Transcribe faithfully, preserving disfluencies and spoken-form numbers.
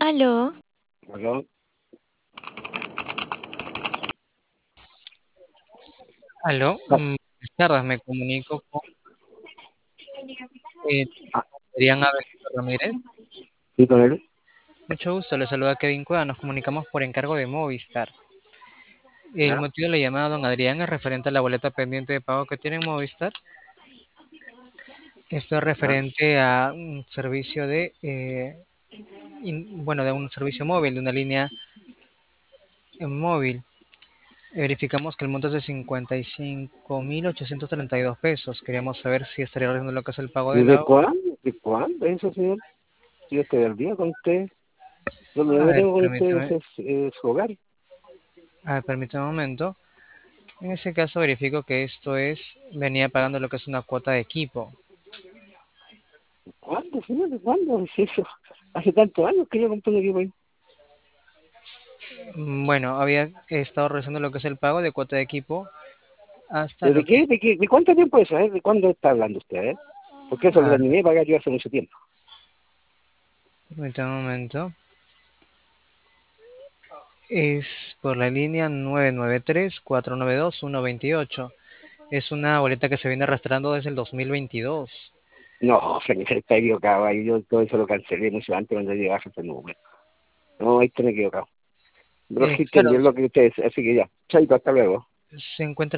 Aló, ¿Aló? aló, Ah, mm, buenas tardes, me comunico con eh, ah, Adrián Avelino Ramírez. sí, con él. Mucho gusto, le saluda Kevin Cueva, nos comunicamos por encargo de Movistar. El ¿Ya? motivo de la llamada, don Adrián, es referente a la boleta pendiente de pago que tiene en Movistar. Esto es ¿Ya? referente a un servicio de, eh, in- bueno, de un servicio móvil, de una línea en móvil. Verificamos que el monto es de cincuenta y cinco mil ochocientos treinta y dos pesos. Queríamos saber si estaría realizando lo que es el pago de ¿Desde la... cuándo? ¿De cuándo eso, señor? Yo estoy al día con usted. Lo único A que ver, tengo con ustedes permítame, es eh, su hogar. a ver, permítame un momento. En ese caso verifico que esto es, venía pagando lo que es una cuota de equipo. ¿Cuándo, señor? ¿De cuándo es eso? Hace tantos años que yo compré un equipo ahí. Mm, Bueno, había estado realizando lo que es el pago de cuota de equipo hasta ¿Desde lo que... qué? ¿De qué? ¿De cuánto tiempo es eso? Eh? ¿De cuándo está hablando usted? Eh? Porque eso lo A ver, terminé de pagar yo hace mucho tiempo. permítame un momento. Es por la línea nueve nueve tres, cuatro nueve dos, uno dos ocho. Es una boleta que se viene arrastrando desde el dos mil veintidós. No, señor, está equivocado. Ahí yo todo eso lo cancelé mucho antes cuando llegaba a ese número. No, ahí está equivocado. Pero Eh, sí claro, entendí lo que usted dice. Así que ya. Chaito, hasta luego. se encuentra